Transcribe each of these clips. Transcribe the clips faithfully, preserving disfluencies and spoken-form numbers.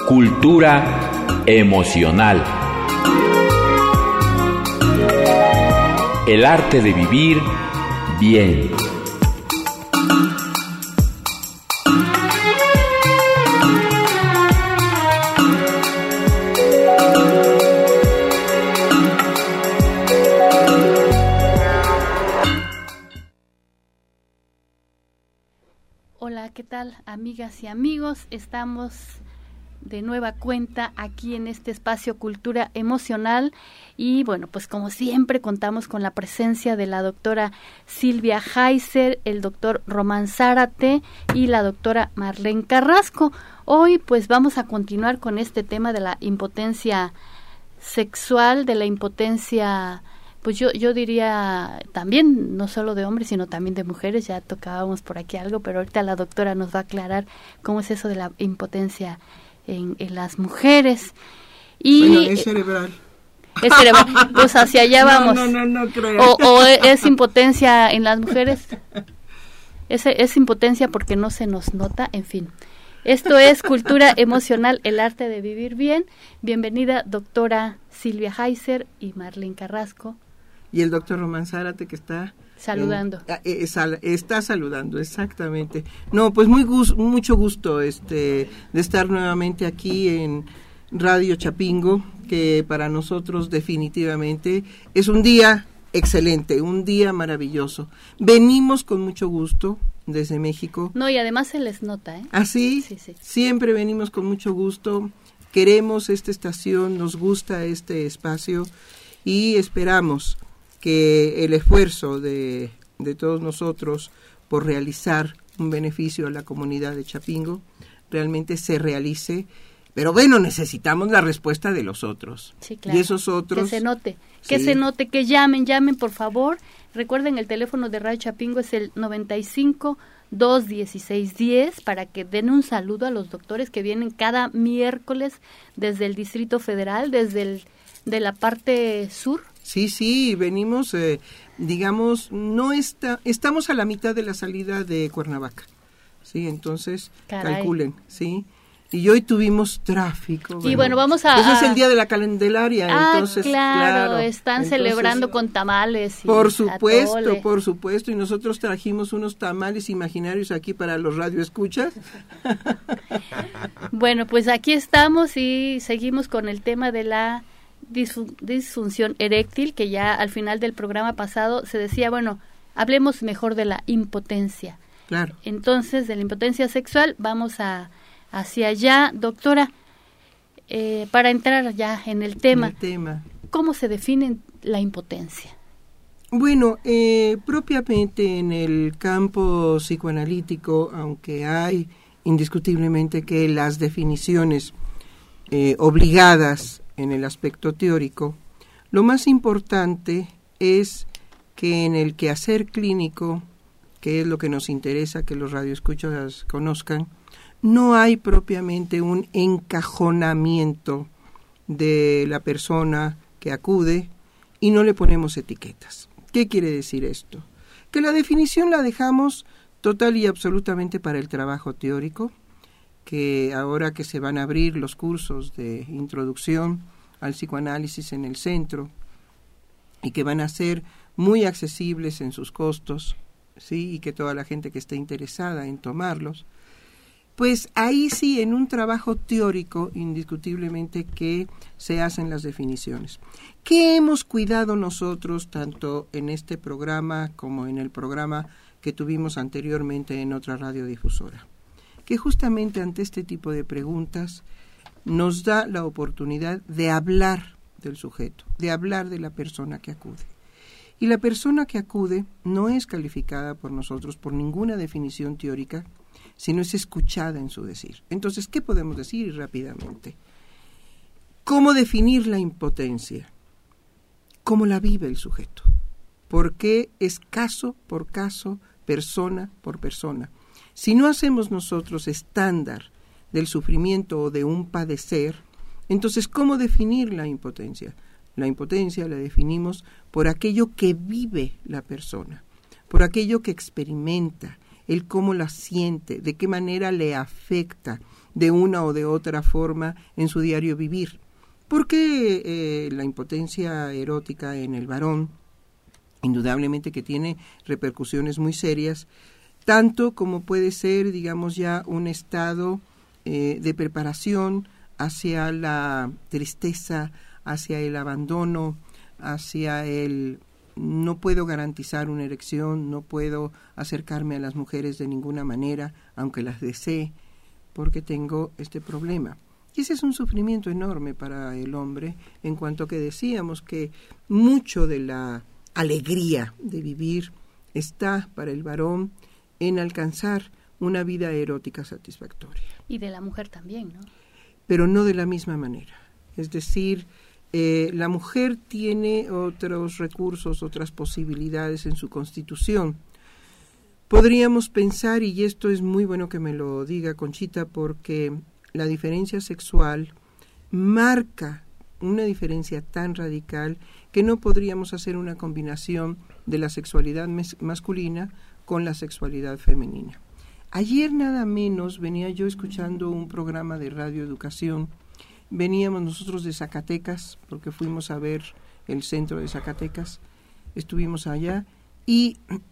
Cultura emocional. El arte de vivir bien. Hola, ¿qué tal, amigas y amigos? Estamos de nueva cuenta aquí en este espacio Cultura Emocional y bueno, pues como siempre contamos con la presencia de la doctora Silvia Heiser, el doctor Román Zárate y la doctora Marlene Carrasco. Hoy pues vamos a continuar con este tema de la impotencia sexual, de la impotencia, pues yo, yo diría también, no solo de hombres, sino también de mujeres. Ya tocábamos por aquí algo, pero ahorita la doctora nos va a aclarar cómo es eso de la impotencia En, en las mujeres. Y bueno, es cerebral. Es cerebral, pues hacia allá vamos. No, no, no, no creo. O, o es impotencia en las mujeres. Es, es impotencia porque no se nos nota, en fin. Esto es Cultura Emocional, el arte de vivir bien. Bienvenida, doctora Silvia Heiser y Marlene Carrasco. Y el doctor Román Zárate, que está saludando. En, eh, sal, está saludando, exactamente. No, pues muy gus, mucho gusto este de estar nuevamente aquí en Radio Chapingo, que para nosotros definitivamente es un día excelente, un día maravilloso. Venimos con mucho gusto desde México. No, y además se les nota, ¿eh? ¿Así? Sí, sí. Siempre venimos con mucho gusto. Queremos esta estación, nos gusta este espacio y esperamos que el esfuerzo de, de todos nosotros por realizar un beneficio a la comunidad de Chapingo realmente se realice, pero bueno, necesitamos la respuesta de los otros. Sí, claro. Y esos otros... Que se note, que sí. se note, que llamen, llamen por favor. Recuerden, el teléfono de Radio Chapingo es el noventa y cinco, dos dieciséis, diez, para que den un saludo a los doctores que vienen cada miércoles desde el Distrito Federal, desde el, de la parte sur. Sí, sí, venimos, eh, digamos, no está, estamos a la mitad de la salida de Cuernavaca, sí, entonces Caray. calculen, sí, y hoy tuvimos tráfico. Y bueno, bueno, vamos a... Pues es el día de la Candelaria, ah, entonces, claro, claro. están entonces, celebrando con tamales y por supuesto, atole. por supuesto, y nosotros trajimos unos tamales imaginarios aquí para los radioescuchas. Bueno, pues aquí estamos y seguimos con el tema de la disfunción eréctil, que ya al final del programa pasado se decía, bueno, hablemos mejor de la impotencia. Claro. Entonces, de la impotencia sexual, vamos a hacia allá, doctora, eh, para entrar ya en el tema. En el tema. ¿Cómo se define la impotencia? Bueno, eh, propiamente en el campo psicoanalítico, aunque hay indiscutiblemente que las definiciones eh, obligadas en el aspecto teórico, lo más importante es que en el quehacer clínico, que es lo que nos interesa que los radioescuchas conozcan, no hay propiamente un encajonamiento de la persona que acude y no le ponemos etiquetas. ¿Qué quiere decir esto? Que la definición la dejamos total y absolutamente para el trabajo teórico, que ahora que se van a abrir los cursos de introducción al psicoanálisis en el centro y que van a ser muy accesibles en sus costos, sí, y que toda la gente que esté interesada en tomarlos, pues ahí sí, en un trabajo teórico, indiscutiblemente que se hacen las definiciones. ¿Qué hemos cuidado nosotros, tanto en este programa como en el programa que tuvimos anteriormente en otra radiodifusora? Que justamente ante este tipo de preguntas nos da la oportunidad de hablar del sujeto, de hablar de la persona que acude. Y la persona que acude no es calificada por nosotros por ninguna definición teórica, sino es escuchada en su decir. Entonces, ¿qué podemos decir rápidamente? ¿Cómo definir la impotencia? ¿Cómo la vive el sujeto? ¿Por qué es caso por caso, persona por persona? Si no hacemos nosotros estándar del sufrimiento o de un padecer, entonces, ¿cómo definir la impotencia? La impotencia la definimos por aquello que vive la persona, por aquello que experimenta, el cómo la siente, de qué manera le afecta de una o de otra forma en su diario vivir. Porque eh, la impotencia erótica en el varón, indudablemente que tiene repercusiones muy serias, tanto como puede ser, digamos, ya un estado eh, de preparación hacia la tristeza, hacia el abandono, hacia el no puedo garantizar una erección, no puedo acercarme a las mujeres de ninguna manera, aunque las desee, porque tengo este problema. Y ese es un sufrimiento enorme para el hombre, en cuanto que decíamos que mucho de la alegría de vivir está para el varón en alcanzar una vida erótica satisfactoria. Y de la mujer también, ¿no? Pero no de la misma manera. Es decir, eh, la mujer tiene otros recursos, otras posibilidades en su constitución. Podríamos pensar, y esto es muy bueno que me lo diga Conchita, porque la diferencia sexual marca una diferencia tan radical que no podríamos hacer una combinación de la sexualidad mes- masculina con la sexualidad femenina. Ayer nada menos venía yo escuchando un programa de radioeducación. Veníamos nosotros de Zacatecas, porque fuimos a ver el centro de Zacatecas, estuvimos allá, y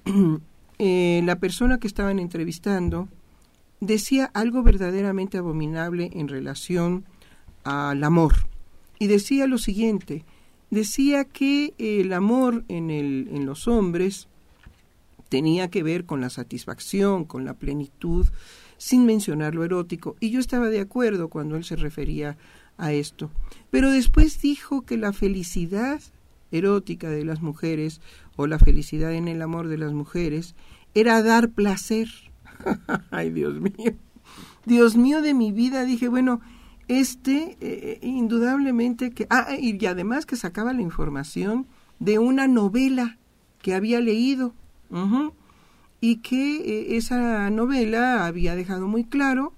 eh, la persona que estaban entrevistando decía algo verdaderamente abominable en relación al amor. Y decía lo siguiente, decía que el amor en, el, en los hombres tenía que ver con la satisfacción, con la plenitud, sin mencionar lo erótico. Y yo estaba de acuerdo cuando él se refería a esto. Pero después dijo que la felicidad erótica de las mujeres, o la felicidad en el amor de las mujeres, era dar placer. Ay, Dios mío. Dios mío de mi vida, dije, bueno, este, eh, indudablemente que... Ah, y además que sacaba la información de una novela que había leído. Uh-huh. Y que eh, esa novela había dejado muy claro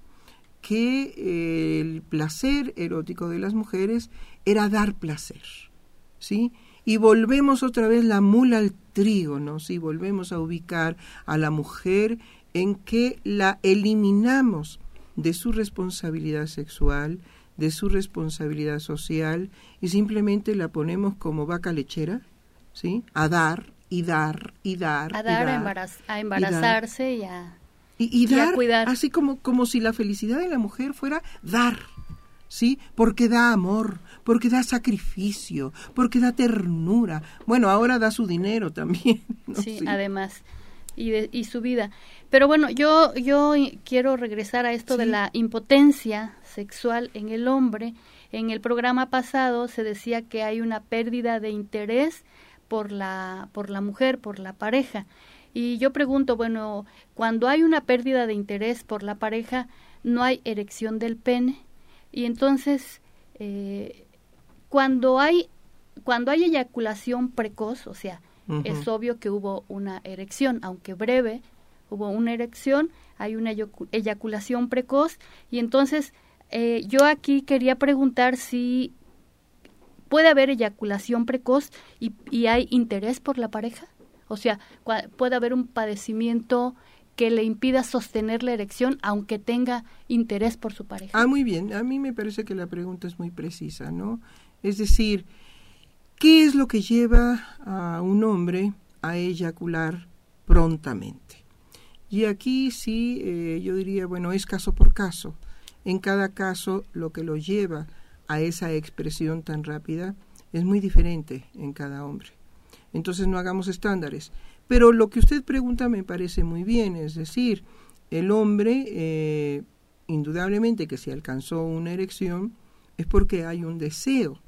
que eh, el placer erótico de las mujeres era dar placer, ¿sí? Y volvemos otra vez la mula al trigo, ¿no? Sí, volvemos a ubicar a la mujer en que la eliminamos de su responsabilidad sexual, de su responsabilidad social, y simplemente la ponemos como vaca lechera, ¿sí? A dar y dar y dar. A dar, y dar, a, embaraz- a embarazarse y, dar. y a, y, y, dar, y a cuidar. Así como, como si la felicidad de la mujer fuera dar, ¿sí? Porque da amor, porque da sacrificio, porque da ternura. Bueno, ahora da su dinero también, ¿no? Sí, Sí, además, y, de, y su vida. Pero bueno, yo, yo quiero regresar a esto sí. de la impotencia sexual en el hombre. En el programa pasado se decía que hay una pérdida de interés por la por la mujer, por la pareja. Y yo pregunto, bueno, cuando hay una pérdida de interés por la pareja, no hay erección del pene. Y entonces, eh, cuando hay cuando hay eyaculación precoz, o sea, uh-huh. es obvio que hubo una erección, aunque breve, hubo una erección, hay una eyaculación precoz, y entonces eh, yo aquí quería preguntar si ¿puede haber eyaculación precoz y, y hay interés por la pareja? O sea, ¿puede haber un padecimiento que le impida sostener la erección aunque tenga interés por su pareja? Ah, muy bien. A mí me parece que la pregunta es muy precisa, ¿no? Es decir, ¿qué es lo que lleva a un hombre a eyacular prontamente? Y aquí sí, eh, yo diría, bueno, es caso por caso. En cada caso, lo que lo lleva a esa expresión tan rápida es muy diferente en cada hombre. Entonces no hagamos estándares. Pero lo que usted pregunta me parece muy bien, es decir, el hombre, eh, indudablemente que si alcanzó una erección, es porque hay un deseo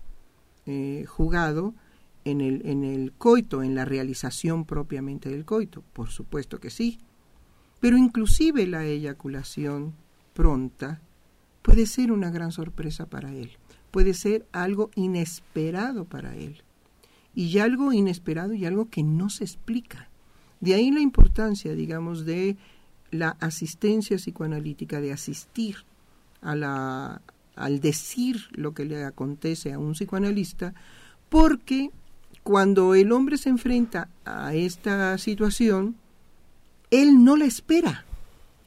eh, jugado en el, en el coito, en la realización propiamente del coito. Por supuesto que sí. Pero inclusive la eyaculación pronta puede ser una gran sorpresa para él. Puede ser algo inesperado para él. Y algo inesperado y algo que no se explica. De ahí la importancia, digamos, de la asistencia psicoanalítica, de asistir a la, al decir lo que le acontece a un psicoanalista, porque cuando el hombre se enfrenta a esta situación, él no la espera.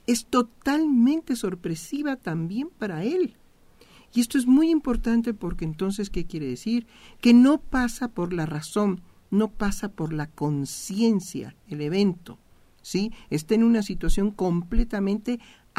es totalmente sorpresiva también para él. Y esto es muy importante porque entonces, ¿qué quiere decir? Que no pasa por la razón, no pasa por la conciencia el evento, ¿sí? Está en una situación completamente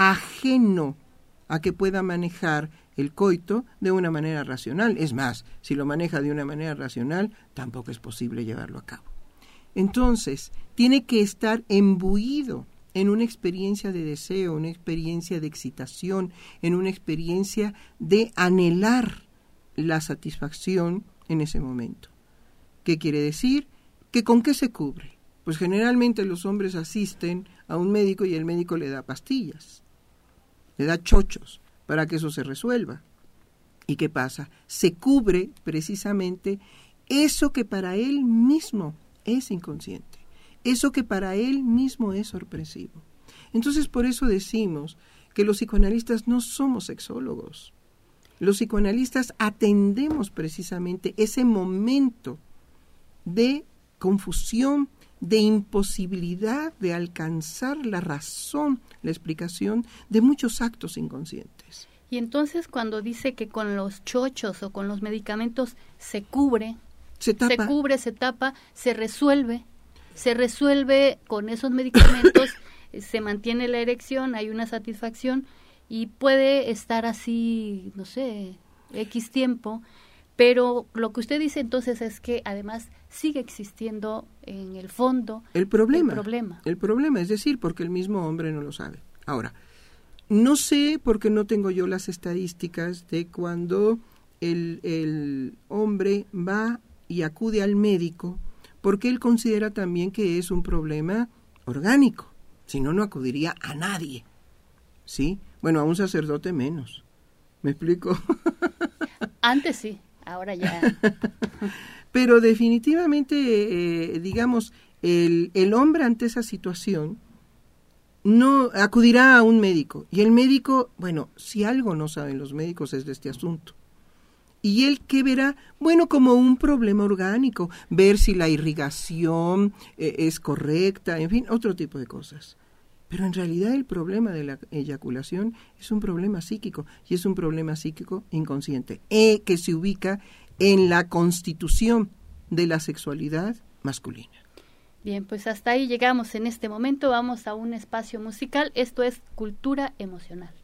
ajeno a que pueda manejar el coito de una manera racional. Es más, si lo maneja de una manera racional, tampoco es posible llevarlo a cabo. Entonces, tiene que estar imbuido en una experiencia de deseo, una experiencia de excitación, en una experiencia de anhelar la satisfacción en ese momento. ¿Qué quiere decir? ¿Que con qué se cubre? Pues generalmente los hombres asisten a un médico y el médico le da pastillas, le da chochos para que eso se resuelva. ¿Y qué pasa? Se cubre precisamente eso que para él mismo es inconsciente, eso que para él mismo es sorpresivo. Entonces, por eso decimos que los psicoanalistas no somos sexólogos. Los psicoanalistas atendemos precisamente ese momento de confusión, de imposibilidad de alcanzar la razón, la explicación de muchos actos inconscientes. Y entonces, cuando dice que con los chochos o con los medicamentos se cubre, se tapa, se cubre, se tapa, se resuelve, se resuelve con esos medicamentos, se mantiene la erección, hay una satisfacción y puede estar así, no sé, X tiempo, pero lo que usted dice entonces es que además sigue existiendo en el fondo el problema, el problema. El problema, es decir, porque el mismo hombre no lo sabe. Ahora, no sé, porque no tengo yo las estadísticas de cuando el, el hombre va y acude al médico, porque él considera también que es un problema orgánico, si no, no acudiría a nadie, ¿sí? Bueno, a un sacerdote menos, ¿me explico? Antes sí, ahora ya. Pero definitivamente, eh, digamos, el, el hombre ante esa situación no acudirá a un médico, y el médico, bueno, si algo no saben los médicos es de este asunto. Y él, ¿qué verá? Bueno, como un problema orgánico, ver si la irrigación eh, es correcta, en fin, otro tipo de cosas. Pero en realidad el problema de la eyaculación es un problema psíquico, y es un problema psíquico inconsciente, eh, que se ubica en la constitución de la sexualidad masculina. Bien, pues hasta ahí llegamos en este momento, vamos a un espacio musical, esto es Cultura Emocional.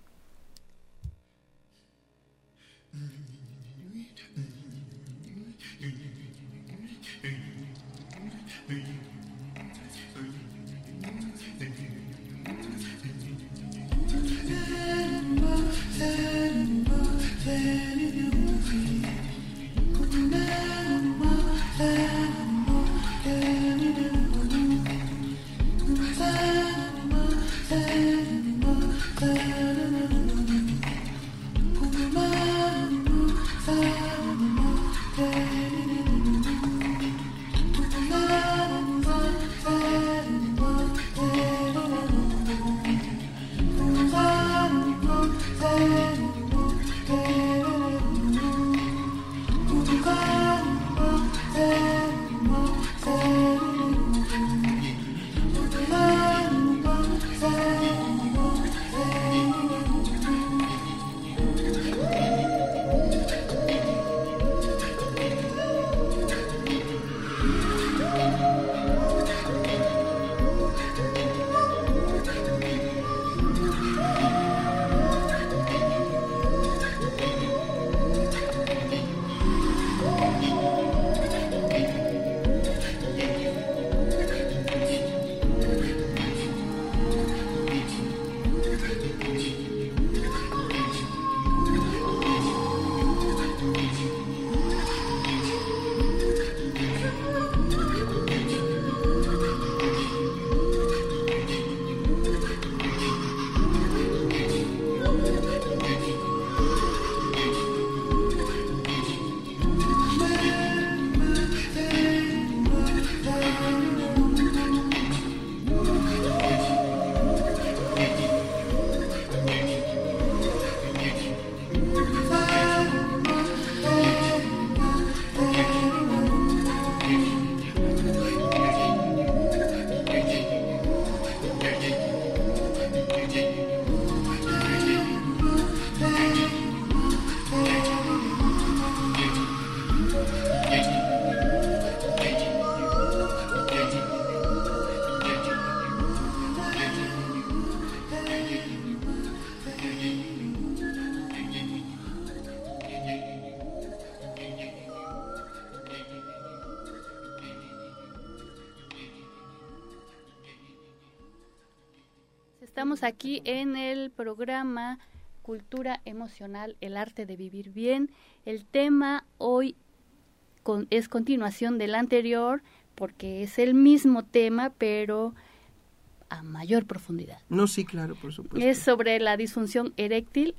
Estamos aquí en el programa Cultura Emocional, el arte de vivir bien. El tema hoy con, es continuación del anterior, porque es el mismo tema, pero a mayor profundidad. No, sí, claro, por supuesto. Es sobre la disfunción eréctil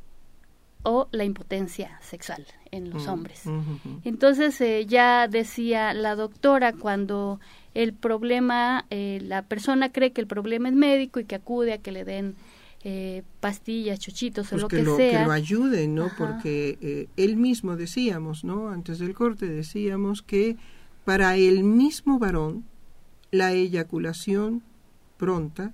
o la impotencia sexual en los uh, hombres. Uh, uh. Entonces, eh, ya decía la doctora, cuando el problema, eh, la persona cree que el problema es médico y que acude a que le den eh, pastillas, chuchitos pues o lo que, que lo, sea. Que lo ayuden, ¿no? Ajá. Porque eh, él mismo decíamos, ¿no? Antes del corte decíamos que para el mismo varón la eyaculación pronta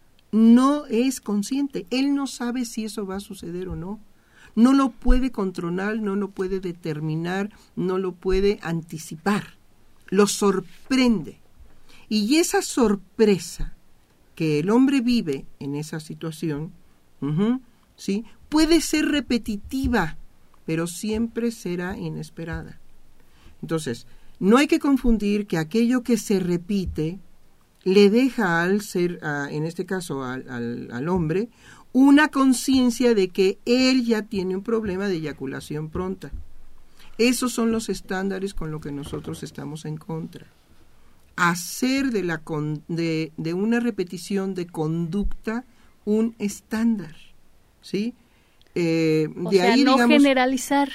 no es consciente. Él no sabe si eso va a suceder o no. No lo puede controlar, no lo puede determinar, no lo puede anticipar. Lo sorprende. Y esa sorpresa que el hombre vive en esa situación, uh-huh, ¿sí? Puede ser repetitiva, pero siempre será inesperada. Entonces, no hay que confundir que aquello que se repite le deja al ser, a, en este caso al, al, al hombre, una conciencia de que él ya tiene un problema de eyaculación pronta. Esos son los estándares con los que nosotros estamos en contra. Hacer de, la con, de, de una repetición de conducta un estándar, ¿sí? Eh, o de sea, ahí, no digamos, generalizar.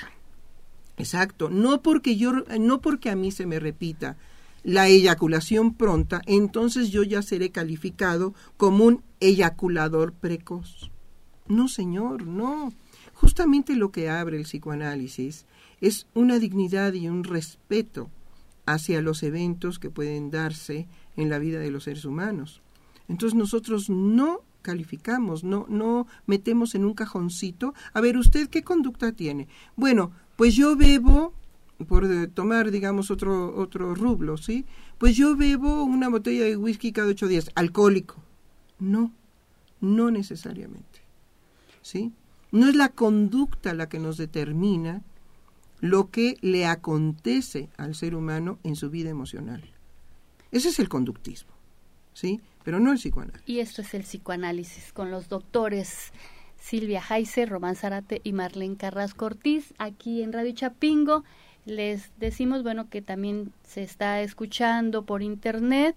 Exacto, no porque yo, no porque a mí se me repita la eyaculación pronta, entonces yo ya seré calificado como un eyaculador precoz. No, señor, no. Justamente lo que abre el psicoanálisis es una dignidad y un respeto hacia los eventos que pueden darse en la vida de los seres humanos. Entonces nosotros no calificamos, no, no metemos en un cajoncito. A ver, ¿usted qué conducta tiene? Bueno, pues yo bebo, por tomar, digamos, otro otro rublo, ¿sí? Pues yo bebo una botella de whisky cada ocho días. ¿Alcohólico? No, no necesariamente, ¿sí? No es la conducta la que nos determina lo que le acontece al ser humano en su vida emocional. Ese es el conductismo, ¿sí? Pero no el psicoanálisis. Y esto es el psicoanálisis con los doctores Silvia Jaice, Román Zárate y Marlene Carrasco Ortiz, aquí en Radio Chapingo. Les decimos, bueno, que también se está escuchando por internet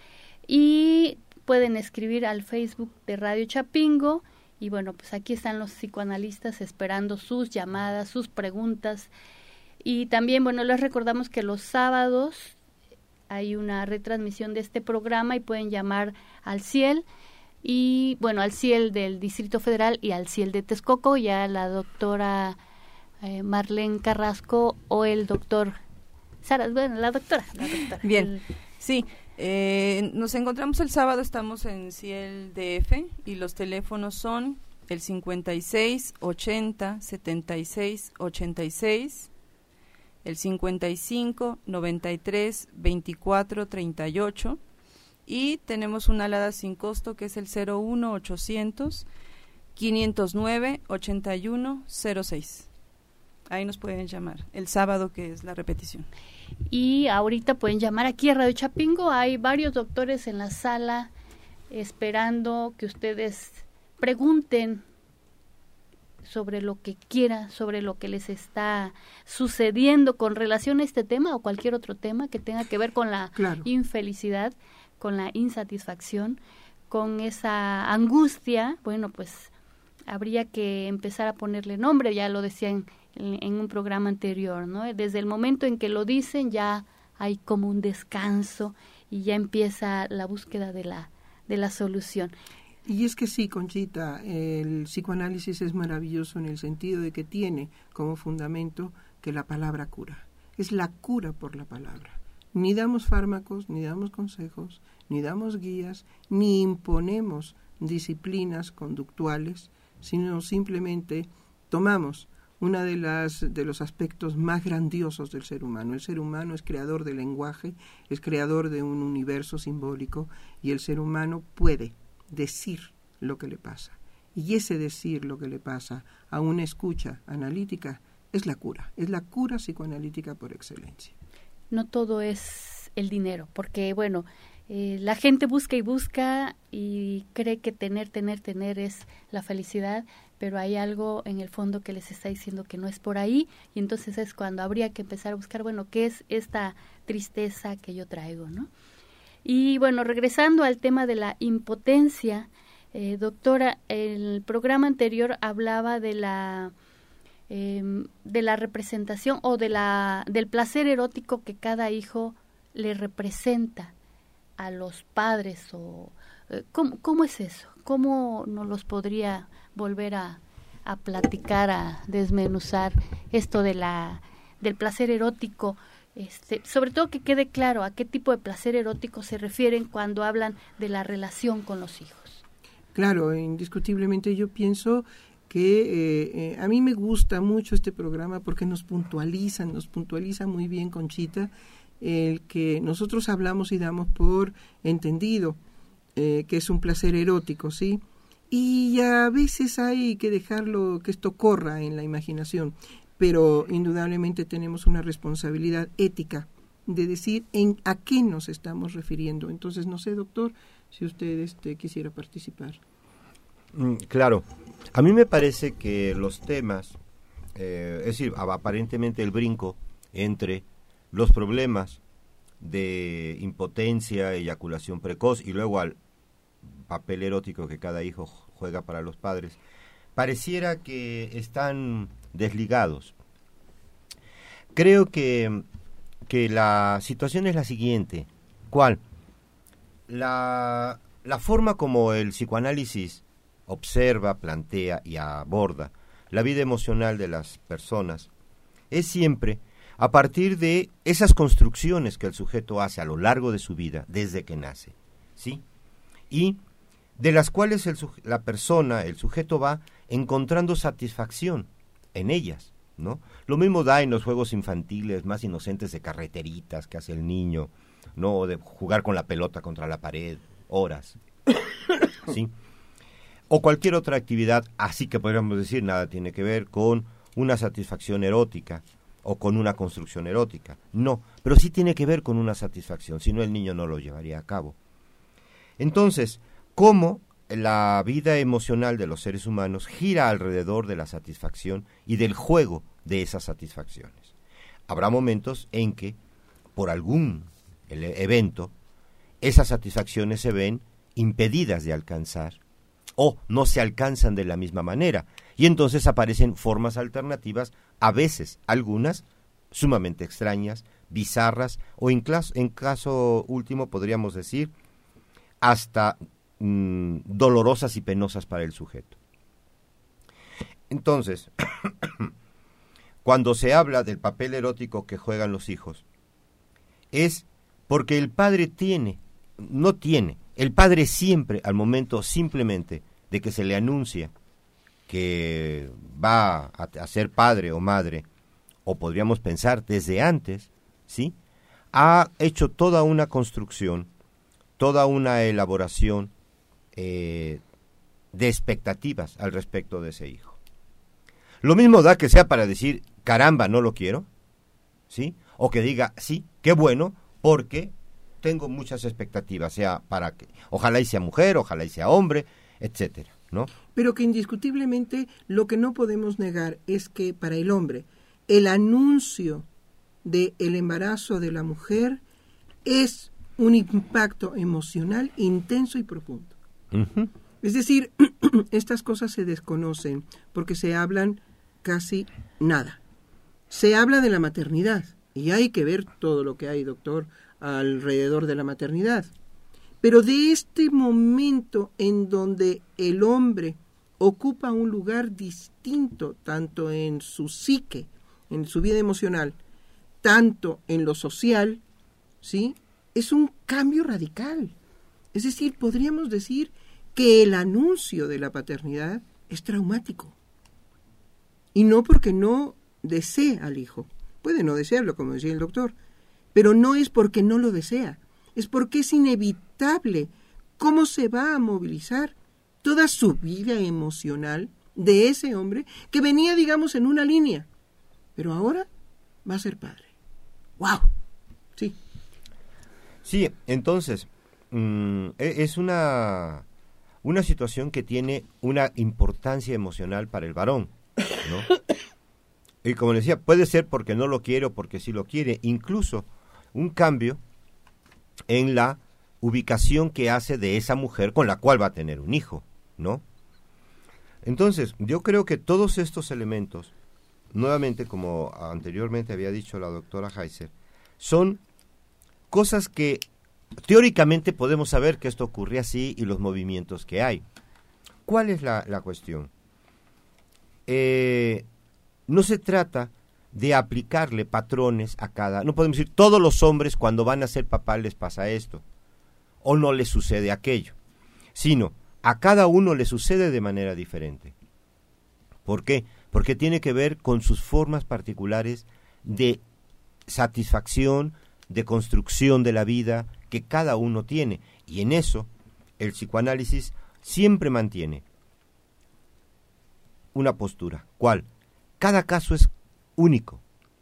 y pueden escribir al Facebook de Radio Chapingo. Y bueno, pues aquí están los psicoanalistas esperando sus llamadas, sus preguntas. Y también, bueno, les recordamos que los sábados hay una retransmisión de este programa y pueden llamar al CIEL, y bueno, al CIEL del Distrito Federal y al CIEL de Texcoco, ya la doctora eh, Marlene Carrasco o el doctor Sara, bueno, la doctora. La doctora Bien, el, sí. Eh, nos encontramos el sábado, estamos en CIEL D F y los teléfonos son el cincuenta y seis, ochenta, setenta y seis, ochenta y seis, el cincuenta y cinco, noventa y tres, veinticuatro, treinta y ocho, y tenemos una alada sin costo que es el cero uno ochocientos, quinientos nueve, ochenta y uno, cero seis. Ahí nos pueden llamar el sábado, que es la repetición. Y ahorita pueden llamar aquí a Radio Chapingo. Hay varios doctores en la sala esperando que ustedes pregunten sobre lo que quieran, sobre lo que les está sucediendo con relación a este tema o cualquier otro tema que tenga que ver con la claro. infelicidad, con la insatisfacción, con esa angustia. Bueno, pues habría que empezar a ponerle nombre, ya lo decían en, en un programa anterior, ¿no? Desde el momento en que lo dicen ya hay como un descanso y ya empieza la búsqueda de la de la solución. Y es que sí, Conchita, el psicoanálisis es maravilloso en el sentido de que tiene como fundamento que la palabra cura. Es la cura por la palabra. Ni damos fármacos, ni damos consejos, ni damos guías, ni imponemos disciplinas conductuales, sino simplemente tomamos una de las de los aspectos más grandiosos del ser humano. El ser humano es creador del lenguaje, es creador de un universo simbólico, y el ser humano puede decir lo que le pasa. Y ese decir lo que le pasa a una escucha analítica es la cura, es la cura psicoanalítica por excelencia. No todo es el dinero, porque bueno, eh, la gente busca y busca y cree que tener, tener, tener es la felicidad, pero hay algo en el fondo que les está diciendo que no es por ahí, y entonces es cuando habría que empezar a buscar, bueno, ¿qué es esta tristeza que yo traigo, no? Y bueno, regresando al tema de la impotencia, eh, doctora, el programa anterior hablaba de la eh, de la representación o de la del placer erótico que cada hijo le representa a los padres, o eh, ¿cómo, cómo es eso? ¿Cómo nos los podría volver a, a platicar, a desmenuzar esto de la del placer erótico? Este, sobre todo que quede claro a qué tipo de placer erótico se refieren cuando hablan de la relación con los hijos. Claro, indiscutiblemente yo pienso que eh, eh, a mí me gusta mucho este programa porque nos puntualizan, nos puntualiza muy bien, Conchita, el que nosotros hablamos y damos por entendido eh, que es un placer erótico, ¿sí? Y a veces hay que dejarlo que esto corra en la imaginación, pero indudablemente tenemos una responsabilidad ética de decir en a qué nos estamos refiriendo. Entonces, no sé, doctor, si usted este, quisiera participar. Mm, claro, a mí me parece que los temas, eh, es decir, aparentemente el brinco entre los problemas de impotencia, eyaculación precoz y luego al papel erótico que cada hijo juega para los padres, pareciera que están desligados. Creo que, que la situación es la siguiente. ¿Cuál? La, la forma como el psicoanálisis observa, plantea y aborda la vida emocional de las personas es siempre a partir de esas construcciones que el sujeto hace a lo largo de su vida, desde que nace, ¿sí? Y de las cuales el, la persona, el sujeto va encontrando satisfacción en ellas, ¿no? Lo mismo da en los juegos infantiles más inocentes de carreteritas que hace el niño, ¿no? O de jugar con la pelota contra la pared, horas, ¿sí? O cualquier otra actividad, así que podríamos decir, nada tiene que ver con una satisfacción erótica o con una construcción erótica. No, pero sí tiene que ver con una satisfacción, si no el niño no lo llevaría a cabo. Entonces, ¿cómo la vida emocional de los seres humanos gira alrededor de la satisfacción y del juego de esas satisfacciones? Habrá momentos en que, por algún evento, esas satisfacciones se ven impedidas de alcanzar o no se alcanzan de la misma manera, y entonces aparecen formas alternativas, a veces algunas sumamente extrañas, bizarras, o en, claso, en caso último podríamos decir hasta mmm, dolorosas y penosas para el sujeto. Entonces, cuando se habla del papel erótico que juegan los hijos, es porque el padre tiene, no tiene, el padre siempre, al momento simplemente de que se le anuncia que va a, a ser padre o madre, o podríamos pensar desde antes, ¿sí? Ha hecho toda una construcción, toda una elaboración eh, de expectativas al respecto de ese hijo. Lo mismo da que sea para decir, caramba, no lo quiero, ¿sí? O que diga, sí, qué bueno, porque tengo muchas expectativas, sea para que, ojalá y sea mujer, ojalá y sea hombre, etcétera, ¿no? Pero que indiscutiblemente lo que no podemos negar es que para el hombre el anuncio del embarazo de la mujer es un impacto emocional intenso y profundo. Uh-huh. Es decir, estas cosas se desconocen porque se hablan casi nada. Se habla de la maternidad y hay que ver todo lo que hay, doctor, alrededor de la maternidad. Pero de este momento en donde el hombre ocupa un lugar distinto, tanto en su psique, en su vida emocional, tanto en lo social, ¿sí? Es un cambio radical. Es decir, podríamos decir que el anuncio de la paternidad es traumático. Y no porque no desee al hijo. Puede no desearlo, como decía el doctor, pero no es porque no lo desea. Es porque es inevitable cómo se va a movilizar toda su vida emocional de ese hombre que venía, digamos, en una línea, pero ahora va a ser padre. ¡Wow! Sí. Sí, entonces, mm, es una, una situación que tiene una importancia emocional para el varón, ¿no? Y como decía, puede ser porque no lo quiere o porque sí lo quiere, incluso un cambio en la ubicación que hace de esa mujer con la cual va a tener un hijo, ¿no? Entonces, yo creo que todos estos elementos, nuevamente, como anteriormente había dicho la doctora Heiser, son cosas que teóricamente podemos saber que esto ocurre así y los movimientos que hay. ¿Cuál es la, la cuestión? Eh, no se trata de aplicarle patrones a cada... No podemos decir, todos los hombres cuando van a ser papás les pasa esto, o no les sucede aquello, sino a cada uno le sucede de manera diferente. ¿Por qué? Porque tiene que ver con sus formas particulares de satisfacción, de construcción de la vida que cada uno tiene. Y en eso el psicoanálisis siempre mantiene una postura. ¿Cuál? Cada caso es único.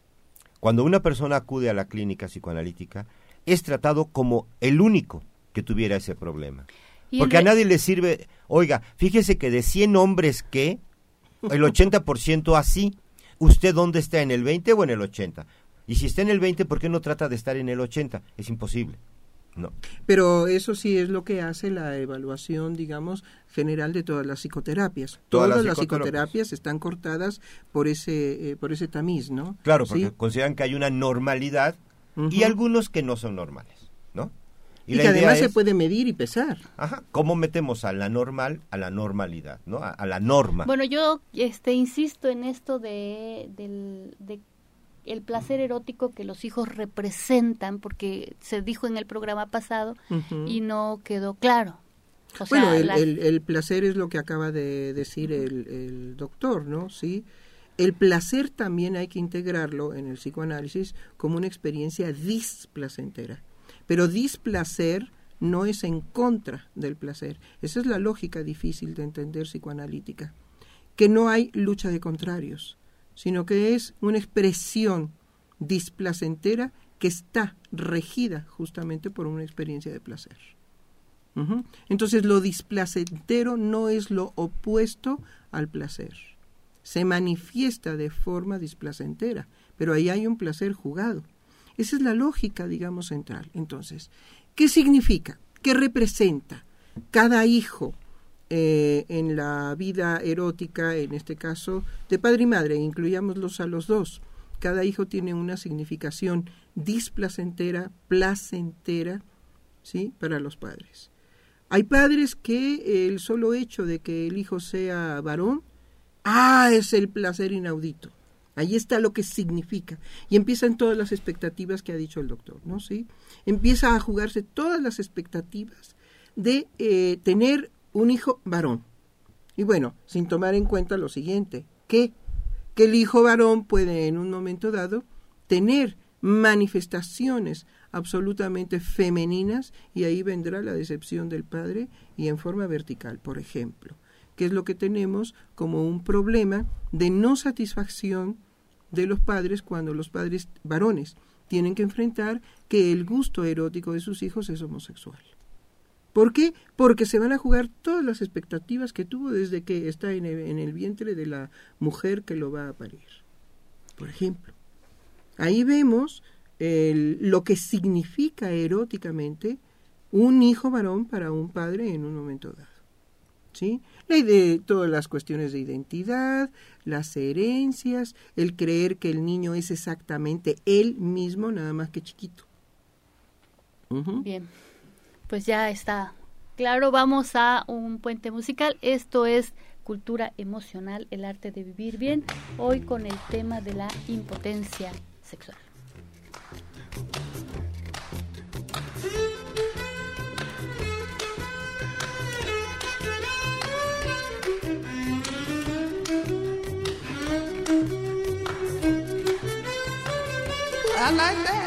Cuando una persona acude a la clínica psicoanalítica, es tratado como el único que tuviera ese problema. Porque a nadie le sirve, oiga, fíjese que de cien hombres que, el ochenta por ciento así, ¿usted dónde está, en el veinte o en el ochenta? Y si está en el veinte, ¿por qué no trata de estar en el ochenta? Es imposible. No. Pero eso sí es lo que hace la evaluación, digamos, general de todas las psicoterapias. Todas, todas las, las psicoterapias están cortadas por ese eh, por ese tamiz, ¿no? Claro, porque ¿sí? consideran que hay una normalidad uh-huh. y algunos que no son normales, ¿no? Y, y que además es, se puede medir y pesar. Ajá, ¿cómo metemos a la normal a la normalidad, ¿no? A, a la norma. Bueno, yo este insisto en esto de, del, de el placer erótico que los hijos representan, porque se dijo en el programa pasado uh-huh. y no quedó claro. O bueno, sea, el, la... el, el placer es lo que acaba de decir el, el doctor, ¿no? Sí. El placer también hay que integrarlo en el psicoanálisis como una experiencia displacentera. Pero displacer no es en contra del placer. Esa es la lógica difícil de entender psicoanalítica. Que no hay lucha de contrarios, sino que es una expresión displacentera que está regida justamente por una experiencia de placer. Uh-huh. Entonces, lo displacentero no es lo opuesto al placer. Se manifiesta de forma displacentera, pero ahí hay un placer jugado. Esa es la lógica, digamos, central. Entonces, ¿qué significa? ¿Qué representa cada hijo eh, en la vida erótica, en este caso, de padre y madre? Incluyámoslos a los dos. Cada hijo tiene una significación displacentera, placentera, ¿sí?, para los padres. Hay padres que el solo hecho de que el hijo sea varón, ¡ah!, es el placer inaudito. Ahí está lo que significa. Y empiezan todas las expectativas que ha dicho el doctor, ¿no? ¿Sí? Empieza a jugarse todas las expectativas de eh, tener un hijo varón. Y bueno, sin tomar en cuenta lo siguiente, que, que el hijo varón puede en un momento dado tener manifestaciones absolutamente femeninas y ahí vendrá la decepción del padre y en forma vertical, por ejemplo, que es lo que tenemos como un problema de no satisfacción de los padres cuando los padres varones tienen que enfrentar que el gusto erótico de sus hijos es homosexual. ¿Por qué? Porque se van a jugar todas las expectativas que tuvo desde que está en el, en el vientre de la mujer que lo va a parir. Por ejemplo, ahí vemos el, lo que significa eróticamente un hijo varón para un padre en un momento dado. ¿Sí? La idea, todas las cuestiones de identidad, las herencias, el creer que el niño es exactamente él mismo, nada más que chiquito. Uh-huh. Bien, pues ya está claro, vamos a un puente musical. Esto es Cultura Emocional, el arte de vivir bien, hoy con el tema de la impotencia sexual. I like that.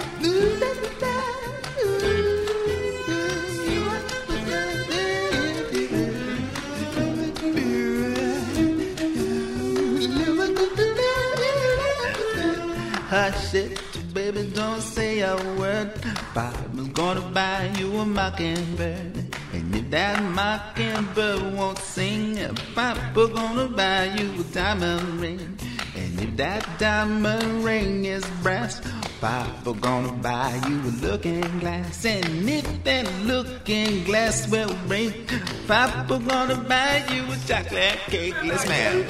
I said, baby, baby, don't say a word. Papa's gonna buy you a mockingbird. And if that mockingbird won't sing, Papa's gonna buy you a diamond ring. And if that diamond ring is brass, Papa gonna buy you a looking glass. And if that looking glass will break, Papa gonna buy you a chocolate cake. Let's man.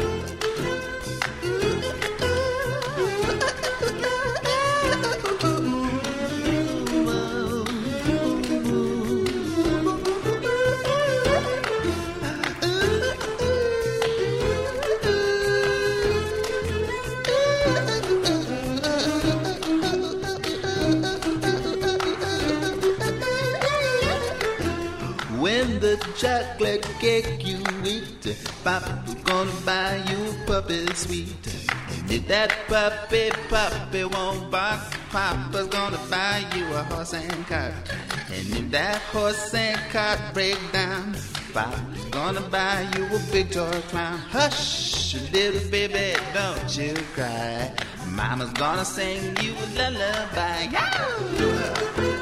When the chocolate cake you eat, Papa's gonna buy you a puppy sweet. And if that puppy, puppy won't bark, Papa's gonna buy you a horse and cart. And if that horse and cart break down, Papa's gonna buy you a big toy clown. Hush, little baby, don't you cry. Mama's gonna sing you a lullaby. Yeah!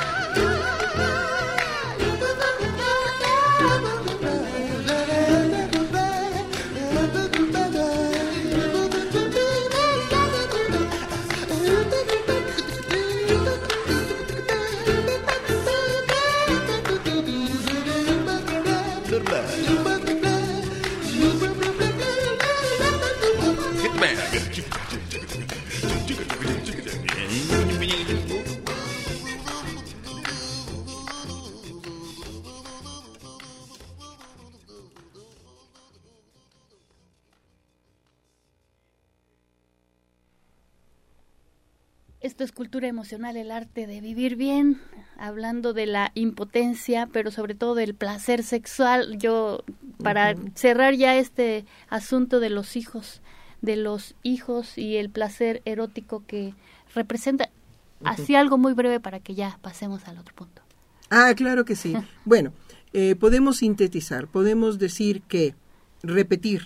Esto es Cultura Emocional, el arte de vivir bien, hablando de la impotencia, pero sobre todo del placer sexual. Yo, para uh-huh. cerrar ya este asunto de los hijos, de los hijos y el placer erótico que representa, uh-huh. así algo muy breve para que ya pasemos al otro punto. Ah, claro que sí. Bueno, eh, podemos sintetizar, podemos decir que, repetir,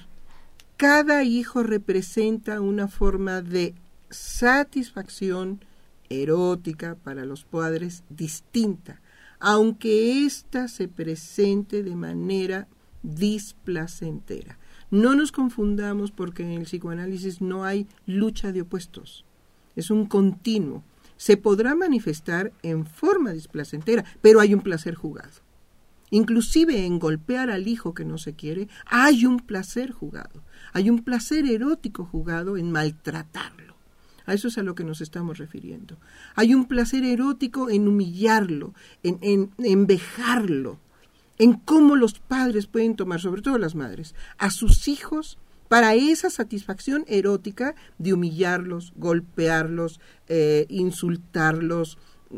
cada hijo representa una forma de satisfacción erótica para los padres distinta, aunque ésta se presente de manera displacentera. No nos confundamos, porque en el psicoanálisis no hay lucha de opuestos, es un continuo. Se podrá manifestar en forma displacentera, pero hay un placer jugado. Inclusive en golpear al hijo que no se quiere, hay un placer jugado, hay un placer erótico jugado en maltratarlo. A eso es a lo que nos estamos refiriendo. Hay un placer erótico en humillarlo, en, en, en vejarlo, en cómo los padres pueden tomar, sobre todo las madres, a sus hijos para esa satisfacción erótica de humillarlos, golpearlos, eh, insultarlos,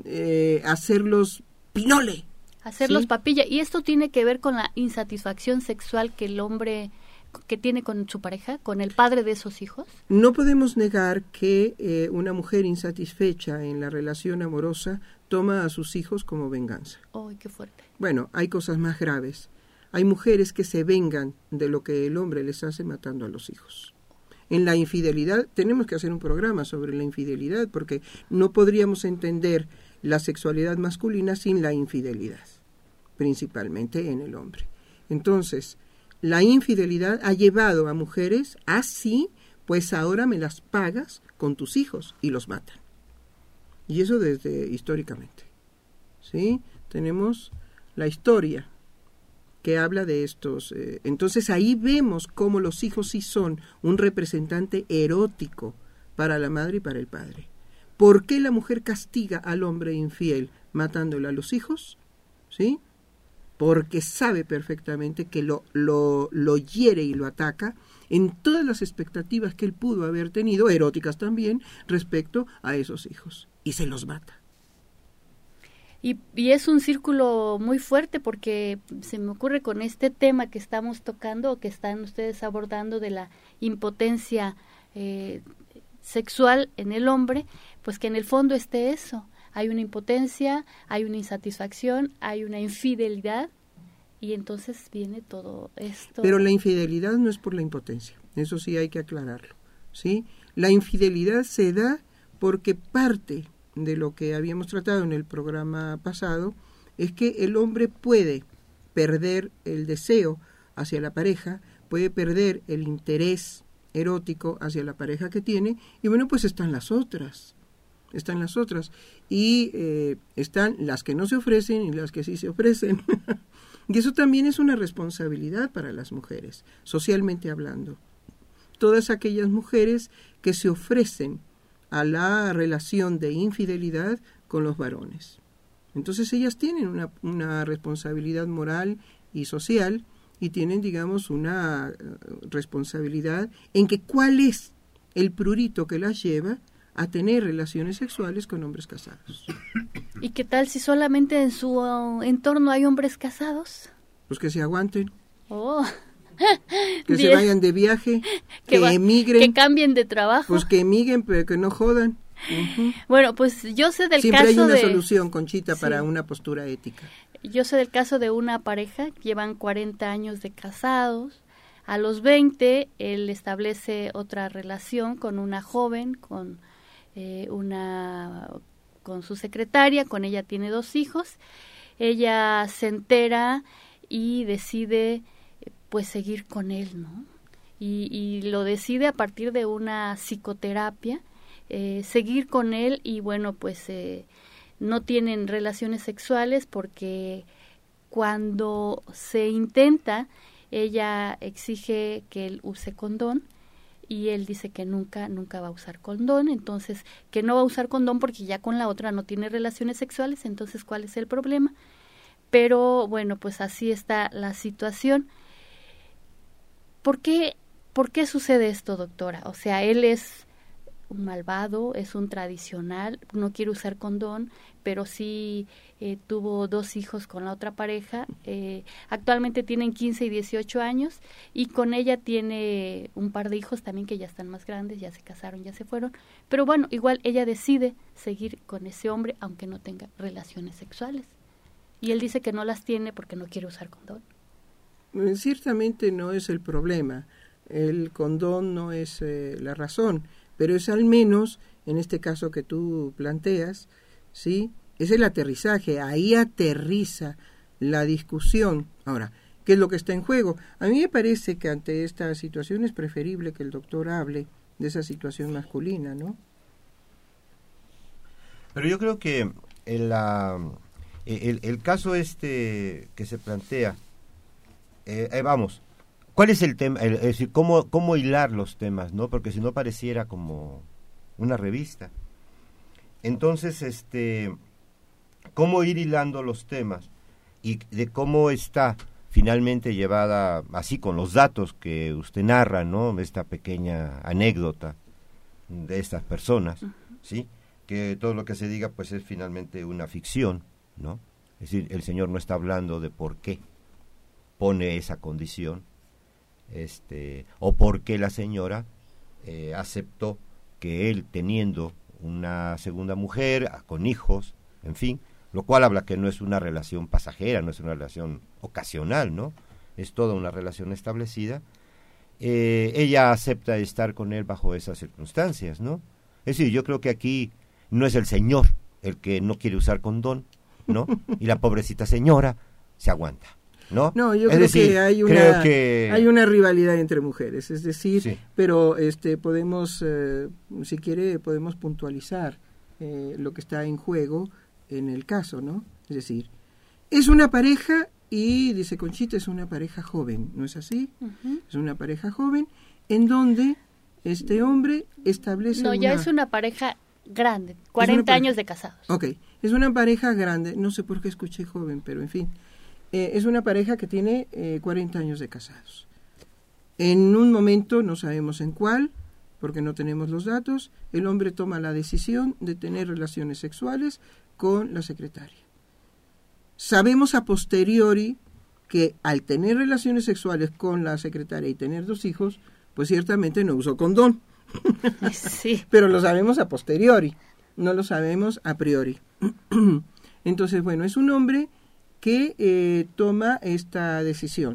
eh, hacerlos pinole. Hacerlos ¿sí? papilla. Y esto tiene que ver con la insatisfacción sexual que el hombre que tiene con su pareja, con el padre de esos hijos. No podemos negar que eh, una mujer insatisfecha en la relación amorosa toma a sus hijos como venganza. ¡Ay, qué fuerte! Bueno, hay cosas más graves. Hay mujeres que se vengan de lo que el hombre les hace matando a los hijos. En la infidelidad, tenemos que hacer un programa sobre la infidelidad, porque no podríamos entender la sexualidad masculina sin la infidelidad, principalmente en el hombre. Entonces, la infidelidad ha llevado a mujeres así, pues ahora me las pagas con tus hijos, y los matan. Y eso desde históricamente. ¿Sí? Tenemos la historia que habla de estos. Eh, entonces ahí vemos cómo los hijos sí son un representante erótico para la madre y para el padre. ¿Por qué la mujer castiga al hombre infiel matándole a los hijos? ¿Sí? Porque sabe perfectamente que lo, lo, lo hiere y lo ataca en todas las expectativas que él pudo haber tenido, eróticas también, respecto a esos hijos. Y se los mata. Y, y es un círculo muy fuerte, porque se me ocurre con este tema que estamos tocando, o que están ustedes abordando, de la impotencia eh, sexual en el hombre, pues que en el fondo esté eso. Hay una impotencia, hay una insatisfacción, hay una infidelidad, y entonces viene todo esto. Pero la infidelidad no es por la impotencia, eso sí hay que aclararlo, ¿sí? La infidelidad se da porque parte de lo que habíamos tratado en el programa pasado es que el hombre puede perder el deseo hacia la pareja, puede perder el interés erótico hacia la pareja que tiene, y bueno, pues están las otras, están las otras, y eh, están las que no se ofrecen y las que sí se ofrecen. Y eso también es una responsabilidad para las mujeres, socialmente hablando. Todas aquellas mujeres que se ofrecen a la relación de infidelidad con los varones. Entonces ellas tienen una, una responsabilidad moral y social, y tienen, digamos, una uh, responsabilidad en que cuál es el prurito que las lleva a tener relaciones sexuales con hombres casados. ¿Y qué tal si solamente en su uh, entorno hay hombres casados? Pues que se aguanten. Oh. Que Bien. se vayan de viaje, que, que va, emigren. Que cambien de trabajo. Pues que emigren, pero que no jodan. Uh-huh. Bueno, pues yo sé del Siempre caso hay una de... solución, Conchita, Sí. para una postura ética. Yo sé del caso de una pareja, llevan cuarenta años de casados. A los veinte, él establece otra relación con una joven, con eh, una con su secretaria, con ella tiene dos hijos. Ella se entera y decide pues seguir con él, ¿no? Y, y lo decide a partir de una psicoterapia, eh, seguir con él, y bueno, pues eh, no tienen relaciones sexuales porque cuando se intenta, ella exige que él use condón y él dice que nunca, nunca va a usar condón, entonces que no va a usar condón porque ya con la otra no tiene relaciones sexuales, entonces ¿cuál es el problema? Pero bueno, pues así está la situación. ¿Por qué, por qué sucede esto, doctora? O sea, él es un malvado, es un tradicional, no quiere usar condón, pero sí eh, tuvo dos hijos con la otra pareja. Eh, actualmente tienen quince y dieciocho años, y con ella tiene un par de hijos también que ya están más grandes, ya se casaron, ya se fueron. Pero bueno, igual ella decide seguir con ese hombre aunque no tenga relaciones sexuales. Y él dice que no las tiene porque no quiere usar condón. Ciertamente no es el problema. El condón no es eh, la razón, pero es al menos, en este caso que tú planteas, ¿sí? Es el aterrizaje, ahí aterriza la discusión. Ahora, ¿qué es lo que está en juego? A mí me parece que ante esta situación es preferible que el doctor hable de esa situación masculina, ¿no? Pero yo creo que el, la, el, el caso este que se plantea, eh, eh, vamos, ¿cuál es el tema? El, es decir, ¿cómo, cómo hilar los temas, ¿no? Porque si no pareciera como una revista. Entonces, este, ¿cómo ir hilando los temas? Y de cómo está finalmente llevada, así con los datos que usted narra, ¿no? Esta pequeña anécdota de estas personas, ¿sí? Que todo lo que se diga, pues, es finalmente una ficción, ¿no? Es decir, el señor no está hablando de por qué pone esa condición, este, o por qué la señora eh, aceptó que él, teniendo una segunda mujer, con hijos, en fin, lo cual habla que no es una relación pasajera, no es una relación ocasional, ¿no? Es toda una relación establecida. Eh, ella acepta estar con él bajo esas circunstancias, ¿no? Es decir, yo creo que aquí no es el señor el que no quiere usar condón, ¿no? Y la pobrecita señora se aguanta, ¿no? No, yo es creo decir, que hay una creo que... hay una rivalidad entre mujeres, es decir, sí. pero este podemos, eh, si quiere, podemos puntualizar eh, lo que está en juego en el caso, ¿no? Es decir, es una pareja y, dice Conchita, es una pareja joven, ¿no es así? Uh-huh. Es una pareja joven en donde este hombre establece No, ya una... es una pareja grande, cuarenta pareja... años de casados. Ok, es una pareja grande, no sé por qué escuché joven, pero en fin, eh, es una pareja que tiene eh, cuarenta años de casados. En un momento, no sabemos en cuál, porque no tenemos los datos, el hombre toma la decisión de tener relaciones sexuales con la secretaria. Sabemos a posteriori que al tener relaciones sexuales con la secretaria y tener dos hijos, pues ciertamente no usó condón. Sí. Pero lo sabemos a posteriori, no lo sabemos a priori. Entonces, bueno, es un hombre que eh, toma esta decisión.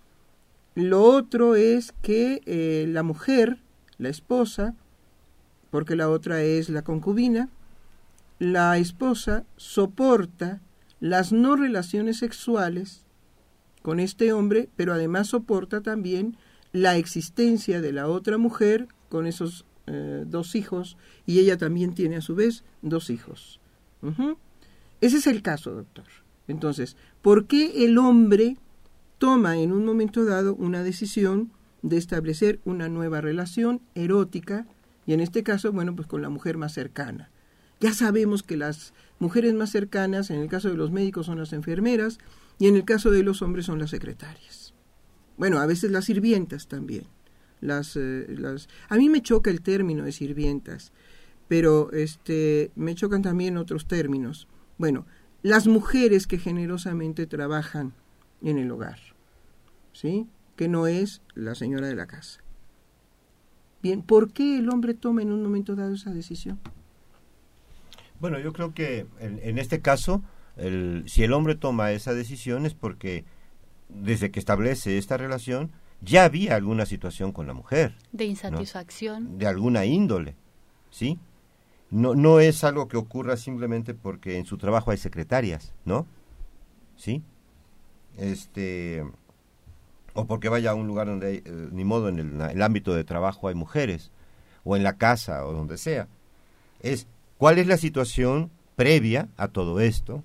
Lo otro es que eh, la mujer, la esposa, porque la otra es la concubina, la esposa soporta las no relaciones sexuales con este hombre, pero además soporta también la existencia de la otra mujer con esos eh, dos hijos, y ella también tiene a su vez dos hijos. Uh-huh. Ese es el caso, doctor. Entonces, ¿por qué el hombre toma en un momento dado una decisión de establecer una nueva relación erótica, y en este caso, bueno, pues con la mujer más cercana? Ya sabemos que las mujeres más cercanas, en el caso de los médicos, son las enfermeras, y en el caso de los hombres son las secretarias. Bueno, a veces las sirvientas también. Las, eh, las... A mí me choca el término de sirvientas, pero este, me chocan también otros términos. Bueno, las mujeres que generosamente trabajan en el hogar, ¿sí? Que no es la señora de la casa. Bien, ¿por qué el hombre toma en un momento dado esa decisión? Bueno, yo creo que en, en este caso, el, si el hombre toma esa decisión es porque desde que establece esta relación ya había alguna situación con la mujer. De insatisfacción. ¿No? De alguna índole, ¿sí? No, no es algo que ocurra simplemente porque en su trabajo hay secretarias, ¿no? ¿Sí? Este... o porque vaya a un lugar donde hay, eh, ni modo, en el, el ámbito de trabajo hay mujeres, o en la casa, o donde sea. Es, ¿cuál es la situación previa a todo esto?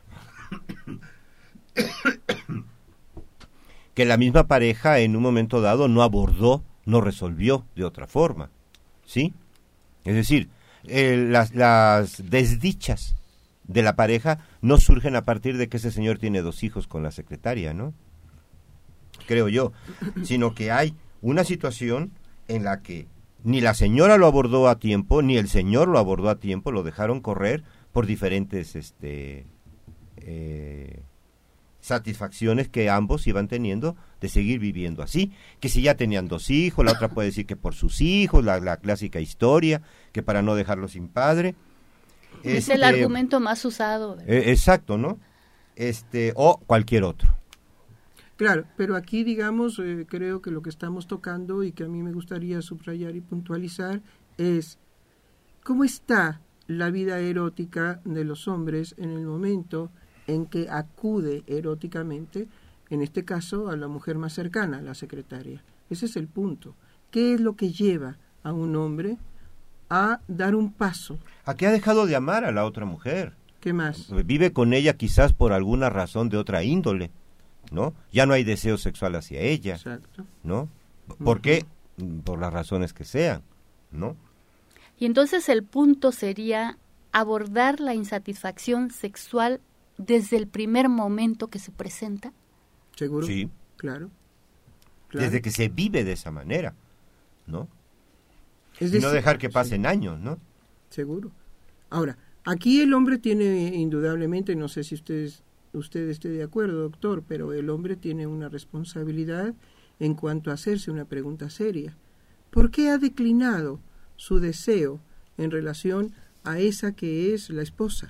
Que la misma pareja en un momento dado no abordó, no resolvió de otra forma, ¿sí? Es decir, eh, las, las desdichas de la pareja no surgen a partir de que ese señor tiene dos hijos con la secretaria, ¿no? Creo yo, sino que hay una situación en la que ni la señora lo abordó a tiempo, ni el señor lo abordó a tiempo, lo dejaron correr por diferentes este, eh, satisfacciones que ambos iban teniendo de seguir viviendo así, que si ya tenían dos hijos, la otra puede decir que por sus hijos, la, la clásica historia, que para no dejarlo sin padre. Es este, el argumento más usado. Eh, exacto, ¿no? Este, o cualquier otro. Claro, pero aquí, digamos, eh, creo que lo que estamos tocando y que a mí me gustaría subrayar y puntualizar es cómo está la vida erótica de los hombres en el momento en que acude eróticamente, en este caso, a la mujer más cercana, la secretaria. Ese es el punto. ¿Qué es lo que lleva a un hombre a dar un paso? ¿A qué ha dejado de amar a la otra mujer? ¿Qué más? Vive con ella quizás por alguna razón de otra índole, ¿no? Ya no hay deseo sexual hacia ella, Exacto. ¿no? ¿Por qué? Por las razones que sean, ¿no? Y entonces el punto sería abordar la insatisfacción sexual desde el primer momento que se presenta. ¿Seguro? Sí. Claro. claro. Desde que se vive de esa manera, ¿no? Es y decir, no dejar que pasen sí. años, ¿no? Seguro. Ahora, aquí el hombre tiene indudablemente, no sé si ustedes, usted esté de acuerdo, doctor, pero el hombre tiene una responsabilidad en cuanto a hacerse una pregunta seria. ¿Por qué ha declinado su deseo en relación a esa que es la esposa?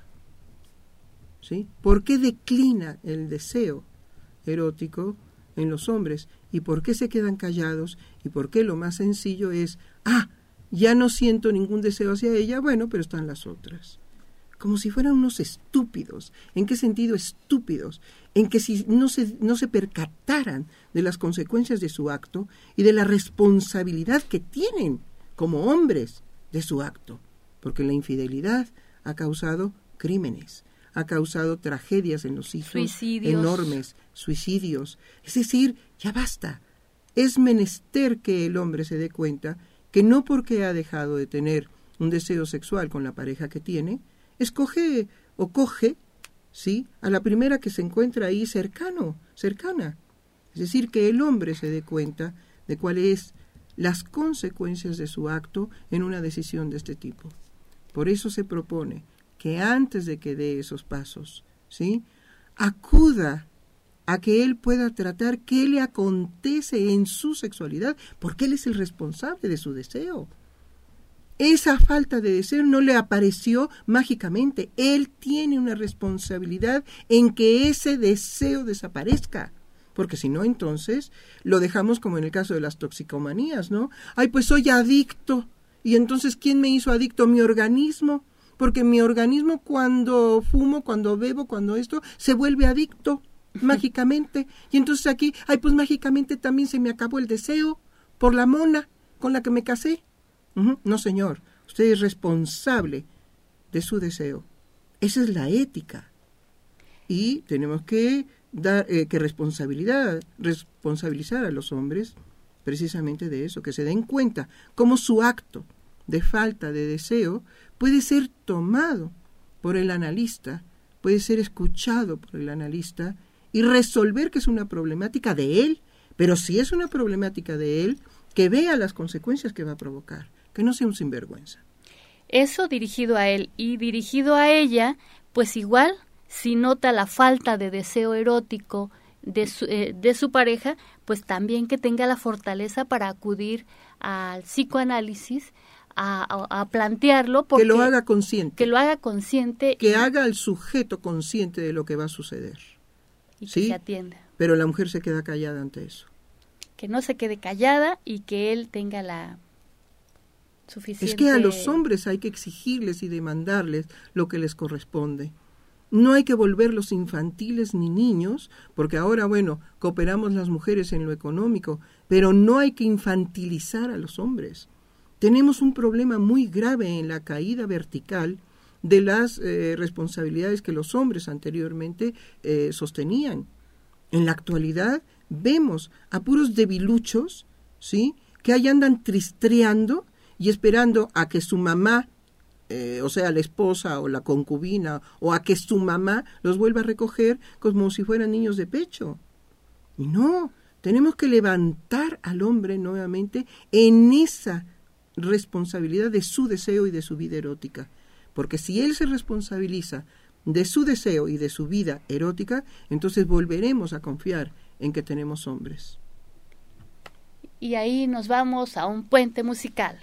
¿Sí? ¿Por qué declina el deseo erótico en los hombres? ¿Y por qué se quedan callados? ¿Y por qué lo más sencillo es, ah, ya no siento ningún deseo hacia ella? Bueno, pero están las otras. Como si fueran unos estúpidos. ¿En qué sentido estúpidos? En que si no se, no se percataran de las consecuencias de su acto y de la responsabilidad que tienen como hombres de su acto. Porque la infidelidad ha causado crímenes, ha causado tragedias en los hijos suicidios. enormes, suicidios. Es decir, ya basta. Es menester que el hombre se dé cuenta que no porque ha dejado de tener un deseo sexual con la pareja que tiene, escoge o coge, ¿sí?, a la primera que se encuentra ahí cercano, cercana. Es decir, que el hombre se dé cuenta de cuáles son las consecuencias de su acto en una decisión de este tipo. Por eso se propone que antes de que dé esos pasos, ¿sí?, acuda a que él pueda tratar qué le acontece en su sexualidad, porque él es el responsable de su deseo. Esa falta de deseo no le apareció mágicamente. Él tiene una responsabilidad en que ese deseo desaparezca. Porque si no, entonces lo dejamos como en el caso de las toxicomanías, ¿no? Ay, pues soy adicto. Y entonces, ¿quién me hizo adicto? Mi organismo. porque mi organismo cuando fumo, cuando bebo, cuando esto, se vuelve adicto mágicamente. Y entonces aquí, ay, pues mágicamente también se me acabó el deseo por la mona con la que me casé. Uh-huh. No, señor, usted es responsable de su deseo. Esa es la ética. Y tenemos que dar, eh, que responsabilidad, responsabilizar a los hombres precisamente de eso, que se den cuenta cómo su acto de falta de deseo puede ser tomado por el analista, puede ser escuchado por el analista y resolver que es una problemática de él, pero si es una problemática de él, que vea las consecuencias que va a provocar, que no sea un sinvergüenza. Eso dirigido a él, y dirigido a ella, pues igual, si nota la falta de deseo erótico de su, eh, de su pareja, pues también que tenga la fortaleza para acudir al psicoanálisis, a, a, a plantearlo. Porque, que lo haga consciente. Que lo haga consciente. Que y, haga al sujeto consciente de lo que va a suceder. Y que ¿sí? se atienda. Pero la mujer se queda callada ante eso. Que no se quede callada y que él tenga la suficiente... Es que a los hombres hay que exigirles y demandarles lo que les corresponde. No hay que volverlos infantiles ni niños, porque ahora, bueno, cooperamos las mujeres en lo económico, pero no hay que infantilizar a los hombres. Tenemos un problema muy grave en la caída vertical de las eh, responsabilidades que los hombres anteriormente eh, sostenían. En la actualidad vemos a puros debiluchos, ¿sí?, que ahí andan tristreando y esperando a que su mamá, eh, o sea, la esposa o la concubina, o a que su mamá los vuelva a recoger como si fueran niños de pecho. Y no, tenemos que levantar al hombre nuevamente en esa responsabilidad de su deseo y de su vida erótica. Porque si él se responsabiliza de su deseo y de su vida erótica, entonces volveremos a confiar en que tenemos hombres. Y ahí nos vamos a un puente musical.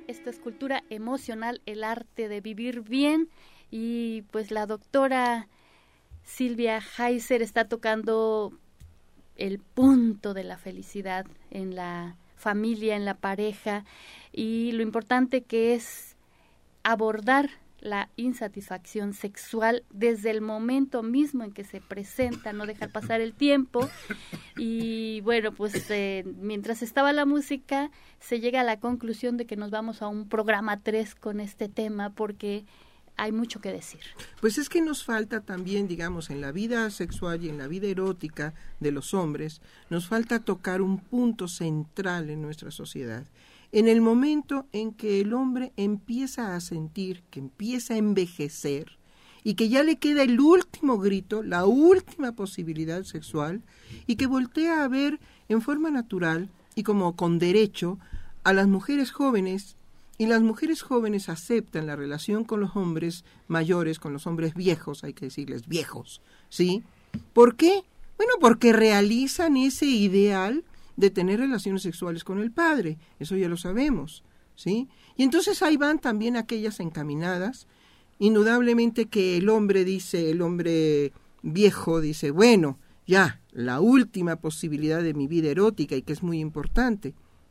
Esto es Cultura Emocional, el arte de vivir bien. Y pues la doctora Silvia Heiser está tocando el punto de la felicidad en la familia, en la pareja, y lo importante que es abordar la insatisfacción sexual desde el momento mismo en que se presenta, no dejar pasar el tiempo. Y bueno, pues eh, mientras estaba la música se llega a la conclusión de que nos vamos a un programa tres con este tema, porque hay mucho que decir. Pues es que nos falta también, digamos, en la vida sexual y en la vida erótica de los hombres, nos falta tocar un punto central en nuestra sociedad. En el momento en que el hombre empieza a sentir, que empieza a envejecer y que ya le queda el último grito, la última posibilidad sexual, y que voltea a ver en forma natural y como con derecho a las mujeres jóvenes, y las mujeres jóvenes aceptan la relación con los hombres mayores, con los hombres viejos, hay que decirles viejos, ¿sí? ¿Por qué? Bueno, porque realizan ese ideal de tener relaciones sexuales con el padre, eso ya lo sabemos, ¿sí? Y entonces ahí van también aquellas encaminadas, indudablemente que el hombre dice, el hombre viejo dice, bueno, ya, la última posibilidad de mi vida erótica, y que es muy importante,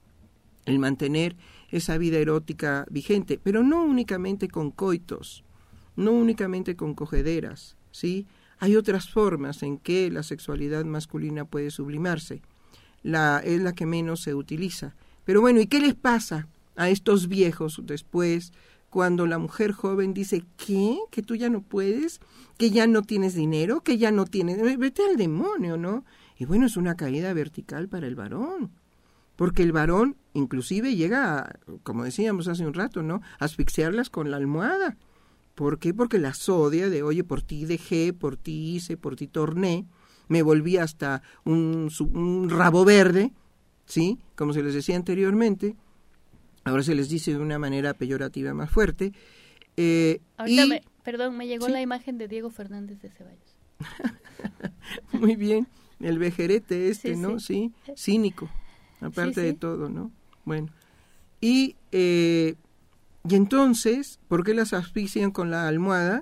el mantener esa vida erótica vigente, pero no únicamente con coitos, no únicamente con cogederas, ¿sí? Hay otras formas en que la sexualidad masculina puede sublimarse. La, es la que menos se utiliza. Pero bueno, ¿y qué les pasa a estos viejos después cuando la mujer joven dice, ¿qué? ¿Que tú ya no puedes? ¿Que ya no tienes dinero? ¿Que ya no tienes? Vete al demonio, ¿no? Y bueno, es una caída vertical para el varón, porque el varón inclusive llega, a, como decíamos hace un rato, ¿no?, a asfixiarlas con la almohada. ¿Por qué? Porque las odia de, oye, por ti dejé, por ti hice, por ti torné, me volví hasta un, un rabo verde, ¿sí? Como se les decía anteriormente, ahora se les dice de una manera peyorativa más fuerte. Eh, Ahorita, y, me, perdón, me llegó ¿sí? la imagen de Diego Fernández de Ceballos. Muy bien, el vejerete este, Sí, ¿no? sí. Sí, cínico, aparte Sí, sí. de todo, ¿no? Bueno, y, eh, y entonces, ¿por qué las asfixian con la almohada?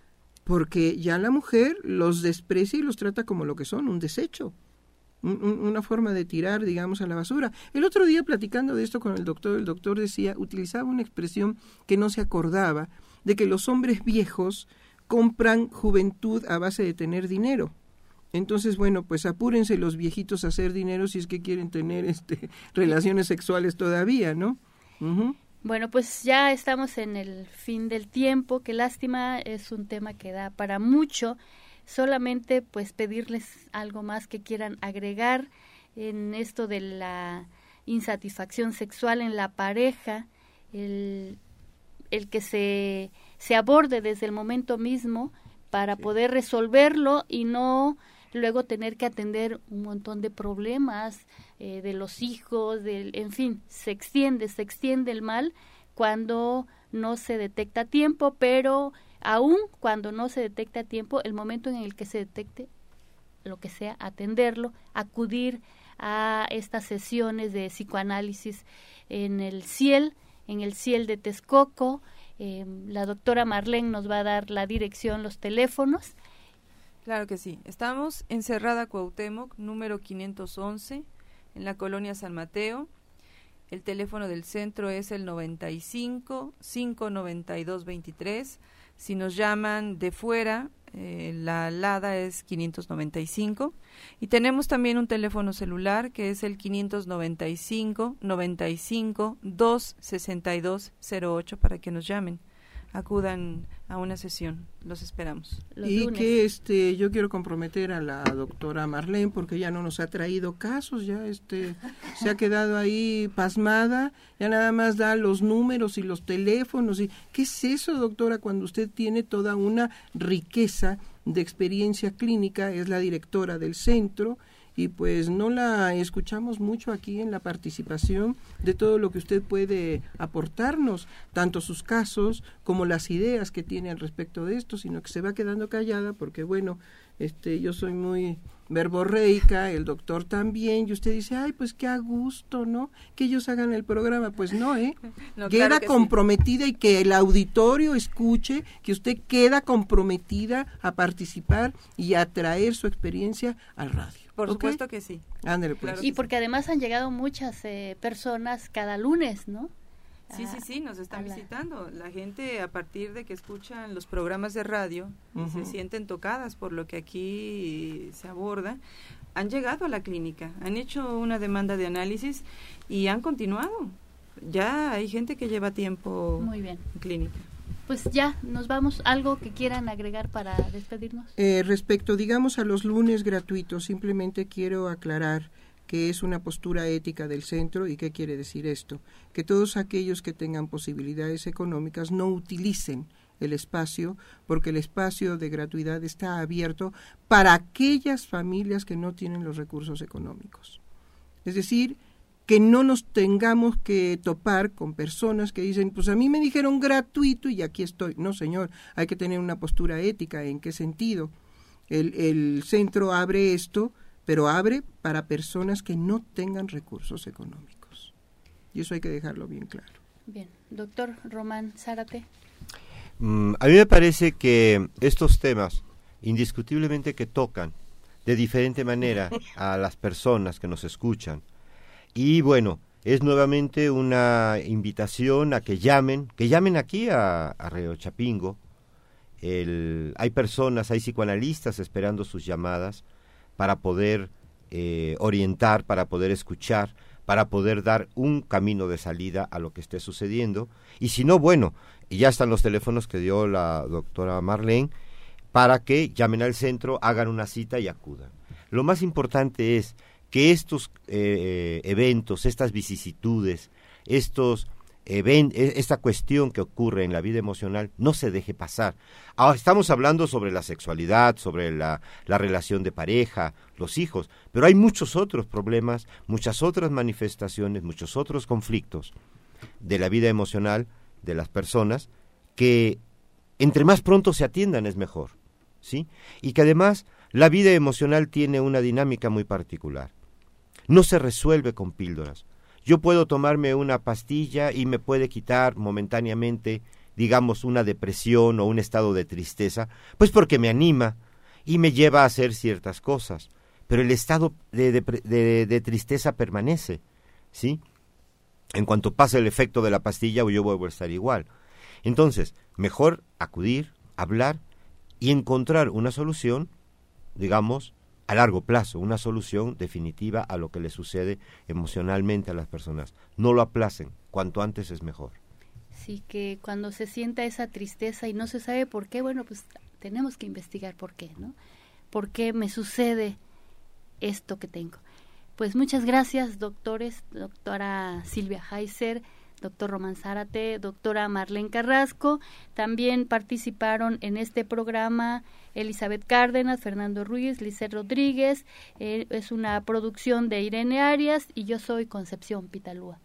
Porque ya la mujer los desprecia y los trata como lo que son, un desecho, un, un, una forma de tirar, digamos, a la basura. El otro día, platicando de esto con el doctor, el doctor decía, utilizaba una expresión que no se acordaba, de que los hombres viejos compran juventud a base de tener dinero. Entonces, bueno, pues apúrense los viejitos a hacer dinero si es que quieren tener este relaciones sexuales todavía, ¿no? Uh-huh. Bueno, pues ya estamos en el fin del tiempo, qué lástima, es un tema que da para mucho. Solamente pues pedirles algo más que quieran agregar en esto de la insatisfacción sexual en la pareja, el, el que se, se aborde desde el momento mismo para poder resolverlo y no luego tener que atender un montón de problemas eh, de los hijos, del, en fin, se extiende, se extiende el mal cuando no se detecta a tiempo, pero aún cuando no se detecta a tiempo, el momento en el que se detecte, lo que sea, atenderlo, acudir a estas sesiones de psicoanálisis en el CIEL, en el CIEL de Texcoco. Eh, la doctora Marlene nos va a dar la dirección, los teléfonos. Claro que sí. Estamos en Cerrada Cuauhtémoc, número quinientos once, en la colonia San Mateo. El teléfono del centro es el noventa y cinco, cinco noventa y dos, veintitrés. Si nos llaman de fuera, eh, la alada es quinientos noventa y cinco. Y tenemos también un teléfono celular que es el quinientos noventa y cinco, noventa y cinco, dos sesenta y dos cero ocho para que nos llamen. Acudan a una sesión, los esperamos. Los y lunes. que este yo quiero comprometer a la doctora Marlene porque ya no nos ha traído casos, ya este se ha quedado ahí pasmada, ya nada más da los números y los teléfonos. Y ¿qué es eso, doctora, cuando usted tiene toda una riqueza de experiencia clínica? Es la directora del centro y pues no la escuchamos mucho aquí en la participación de todo lo que usted puede aportarnos, tanto sus casos como las ideas que tiene al respecto de esto, sino que se va quedando callada porque bueno, este yo soy muy verborreica, el doctor también, y usted dice, ay, pues qué a gusto, ¿no? Que ellos hagan el programa, pues no, ¿eh? No, queda claro que comprometida sí. Y que el auditorio escuche que usted queda comprometida a participar y a traer su experiencia al radio. Por ¿Okay? supuesto que sí. Ándale, pues. Claro. Y porque además han llegado muchas eh, personas cada lunes, ¿no? Sí, sí, sí, nos están la... visitando. La gente, a partir de que escuchan los programas de radio, uh-huh. se sienten tocadas por lo que aquí se aborda, han llegado a la clínica, han hecho una demanda de análisis y han continuado. Ya hay gente que lleva tiempo Muy bien. en clínica. Pues ya, nos vamos. ¿Algo que quieran agregar para despedirnos? Eh, respecto, digamos, a los lunes gratuitos, simplemente quiero aclarar que es una postura ética del centro. ¿Y qué quiere decir esto? Que todos aquellos que tengan posibilidades económicas no utilicen el espacio, porque el espacio de gratuidad está abierto para aquellas familias que no tienen los recursos económicos. Es decir, que no nos tengamos que topar con personas que dicen, pues a mí me dijeron gratuito y aquí estoy. No, señor, hay que tener una postura ética. ¿En qué sentido? El, el centro abre esto, pero abre para personas que no tengan recursos económicos. Y eso hay que dejarlo bien claro. Bien, doctor Román Zárate. Mm, a mí me parece que estos temas, indiscutiblemente que tocan de diferente manera a las personas que nos escuchan, y bueno, es nuevamente una invitación a que llamen, que llamen aquí a, a Radio Chapingo. El, hay personas, hay psicoanalistas esperando sus llamadas para poder eh, orientar, para poder escuchar, para poder dar un camino de salida a lo que esté sucediendo. Y si no, bueno, y ya están los teléfonos que dio la doctora Marlene, para que llamen al centro, hagan una cita y acudan. Lo más importante es que estos eh, eventos, estas vicisitudes, estos Even, esta cuestión que ocurre en la vida emocional no se deje pasar. Ahora estamos hablando sobre la sexualidad, sobre la, la relación de pareja, los hijos, pero hay muchos otros problemas, muchas otras manifestaciones, muchos otros conflictos de la vida emocional de las personas que entre más pronto se atiendan es mejor, ¿sí? Y que además la vida emocional tiene una dinámica muy particular. No se resuelve con píldoras. Yo puedo tomarme una pastilla y me puede quitar momentáneamente, digamos, una depresión o un estado de tristeza, pues porque me anima y me lleva a hacer ciertas cosas. Pero el estado de, de, de, de tristeza permanece, ¿sí? En cuanto pase el efecto de la pastilla, yo vuelvo a estar igual. Entonces, mejor acudir, hablar y encontrar una solución, digamos, a largo plazo, una solución definitiva a lo que le sucede emocionalmente a las personas. No lo aplacen, cuanto antes es mejor. Sí, que cuando se sienta esa tristeza y no se sabe por qué, bueno, pues tenemos que investigar por qué, ¿no? ¿Por qué me sucede esto que tengo? Pues muchas gracias, doctores, doctora Silvia Heiser, doctor Román Zárate, doctora Marlene Carrasco. También participaron en este programa Elizabeth Cárdenas, Fernando Ruiz, Lisset Rodríguez. Eh, es una producción de Irene Arias y yo soy Concepción Pitalúa.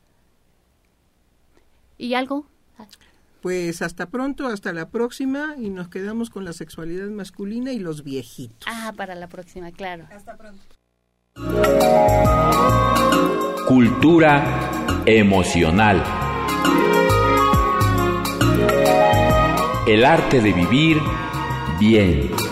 ¿Y algo? Pues hasta pronto, hasta la próxima, y nos quedamos con la sexualidad masculina y los viejitos. Ah, para la próxima, claro. Hasta pronto. Cultura emocional. El arte de vivir bien.